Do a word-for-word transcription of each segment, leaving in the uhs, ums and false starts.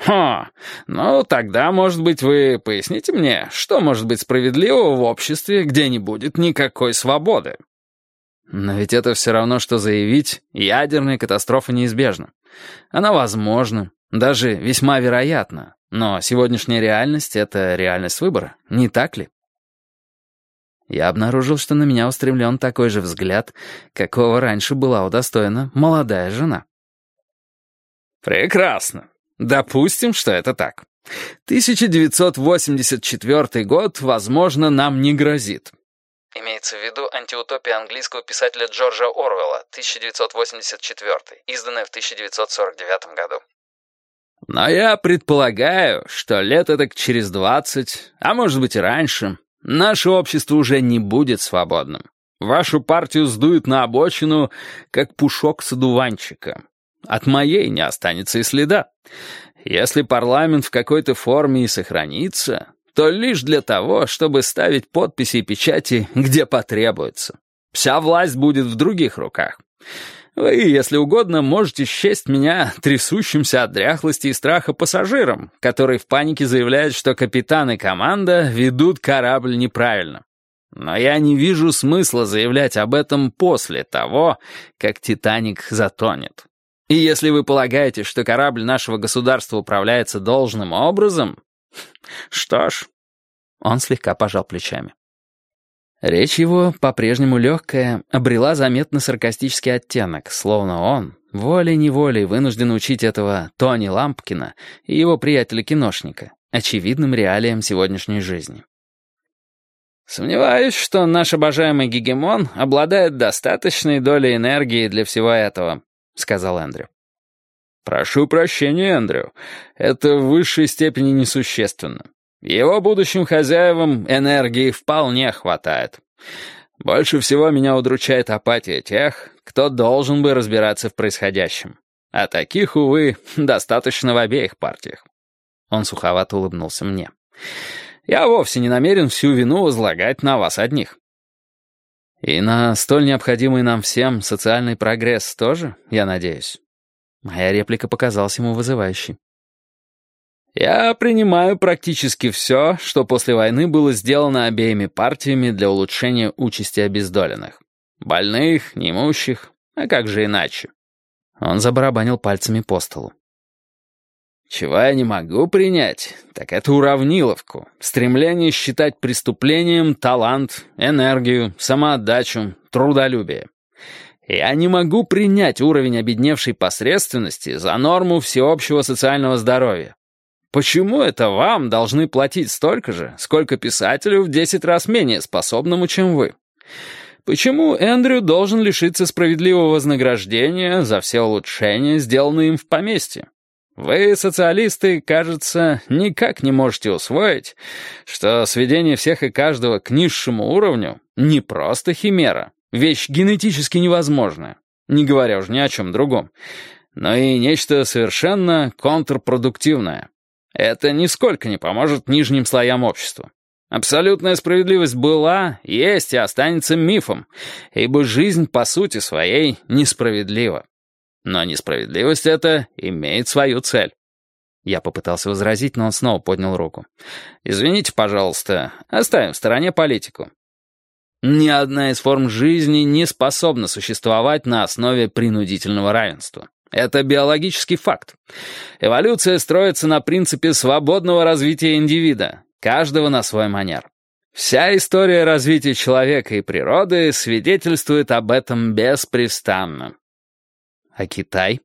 «Хо, ну тогда, может быть, вы поясните мне, что может быть справедливого в обществе, где не будет никакой свободы?» Но ведь это все равно, что заявить, ядерная катастрофа неизбежна. Она возможна, даже весьма вероятна, но сегодняшняя реальность — это реальность выбора, не так ли? Я обнаружил, что на меня устремлен такой же взгляд, какого раньше была удостоена молодая жена. «Прекрасно. Допустим, что это так. тысяча девятьсот восемьдесят четвёртый год, возможно, нам не грозит». Имеется в виду антиутопия английского писателя Джорджа Оруэлла, тысяча девятьсот восемьдесят четвёртый, изданная в тысяча девятьсот сорок девятом году. Но я предполагаю, что лет этак через двадцать, а может быть и раньше, наше общество уже не будет свободным. Вашу партию сдуют на обочину, как пушок с одуванчика. От моей не останется и следа. Если парламент в какой-то форме и сохранится, то лишь для того, чтобы ставить подписи и печати, где потребуется. Вся власть будет в других руках. Вы, если угодно, можете счесть меня трясущимся от дряхлости и страха пассажиром, который в панике заявляет, что капитан и команда ведут корабль неправильно. Но я не вижу смысла заявлять об этом после того, как «Титаник» затонет. И если вы полагаете, что корабль нашего государства управляется должным образом, что ж, он слегка пожал плечами. Речь его, по-прежнему легкая, обрела заметно саркастический оттенок, словно он, волей-неволей вынужден учить этого Тони Лампкина и его приятеля-киношника очевидным реалиям сегодняшней жизни. «Сомневаюсь, что наш обожаемый гегемон обладает достаточной долей энергии для всего этого», — сказал Эндрю. «Прошу прощения, Эндрю, это в высшей степени несущественно. Его будущим хозяевам энергии вполне хватает. Больше всего меня удручает апатия тех, кто должен бы разбираться в происходящем. А таких, увы, достаточно в обеих партиях». Он суховато улыбнулся мне. «Я вовсе не намерен всю вину возлагать на вас одних». «И на столь необходимый нам всем социальный прогресс тоже, я надеюсь?» Моя реплика показалась ему вызывающей. «Я принимаю практически все, что после войны было сделано обеими партиями для улучшения участи обездоленных. Больных, неимущих, а как же иначе?» Он забарабанил пальцами по столу. «Чего я не могу принять, так это уравниловку, стремление считать преступлением талант, энергию, самоотдачу, трудолюбие. Я не могу принять уровень обедневшей посредственности за норму всеобщего социального здоровья. Почему это вам должны платить столько же, сколько писателю в десять раз менее способному, чем вы? Почему Эндрю должен лишиться справедливого вознаграждения за все улучшения, сделанные им в поместье? Вы, социалисты, кажется, никак не можете усвоить, что сведение всех и каждого к низшему уровню не просто химера, вещь генетически невозможная, не говоря уж ни о чем другом, но и нечто совершенно контрпродуктивное. Это нисколько не поможет нижним слоям общества. Абсолютная справедливость была, есть и останется мифом, ибо жизнь по сути своей несправедлива. Но несправедливость эта имеет свою цель. Я попытался возразить, но он снова поднял руку. «Извините, пожалуйста, оставим в стороне политику. Ни одна из форм жизни не способна существовать на основе принудительного равенства. Это биологический факт. Эволюция строится на принципе свободного развития индивида, каждого на свой манер. Вся история развития человека и природы свидетельствует об этом беспрестанно». «А Китай?»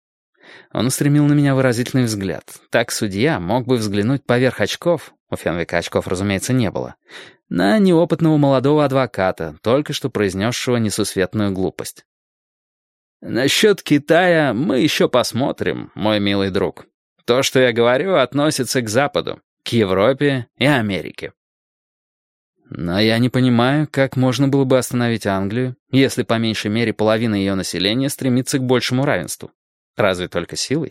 Он устремил на меня выразительный взгляд. Так судья мог бы взглянуть поверх очков, у Фенвика очков, разумеется, не было, на неопытного молодого адвоката, только что произнесшего несусветную глупость. «Насчет Китая мы еще посмотрим, мой милый друг. То, что я говорю, относится к Западу, к Европе и Америке». «Но я не понимаю, как можно было бы остановить Англию, если по меньшей мере половина ее населения стремится к большему равенству. Разве только силой?»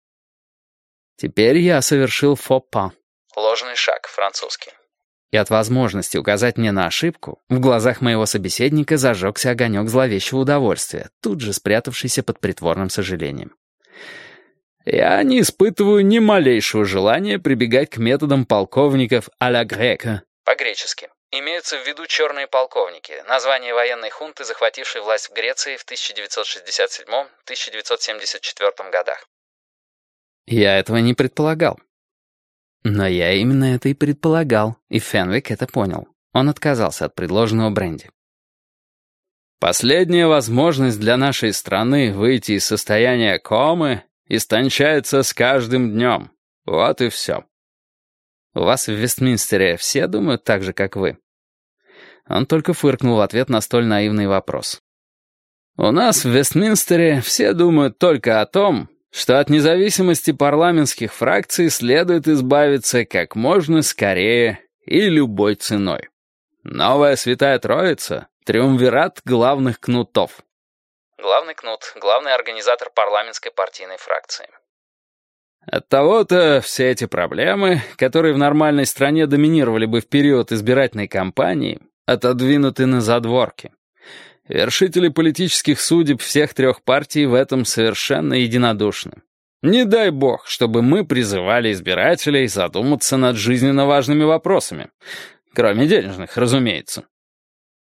Теперь я совершил фопа. Ложный шаг, французский. И от возможности указать мне на ошибку в глазах моего собеседника зажегся огонек зловещего удовольствия, тут же спрятавшийся под притворным сожалением. Я не испытываю ни малейшего желания прибегать к методам полковников а-ля грека. По-гречески. Имеются в виду черные полковники, название военной хунты, захватившей власть в Греции в тысяча девятьсот шестьдесят седьмом — тысяча девятьсот семьдесят четвёртом годах. Я этого не предполагал. Но я именно это и предполагал, и Фенвик это понял. Он отказался от предложенного бренди. Последняя возможность для нашей страны выйти из состояния комы истончается с каждым днем. Вот и все. У вас в Вестминстере все думают так же, как вы? Он только фыркнул в ответ на столь наивный вопрос. У нас в Вестминстере все думают только о том, что от независимости парламентских фракций следует избавиться как можно скорее и любой ценой. Новая Святая Троица — триумвират главных кнутов. Главный кнут — главный организатор парламентской партийной фракции. Оттого-то все эти проблемы, которые в нормальной стране доминировали бы в период избирательной кампании, отодвинуты на задворки. Вершители политических судеб всех трех партий в этом совершенно единодушны. Не дай бог, чтобы мы призывали избирателей задуматься над жизненно важными вопросами. Кроме денежных, разумеется.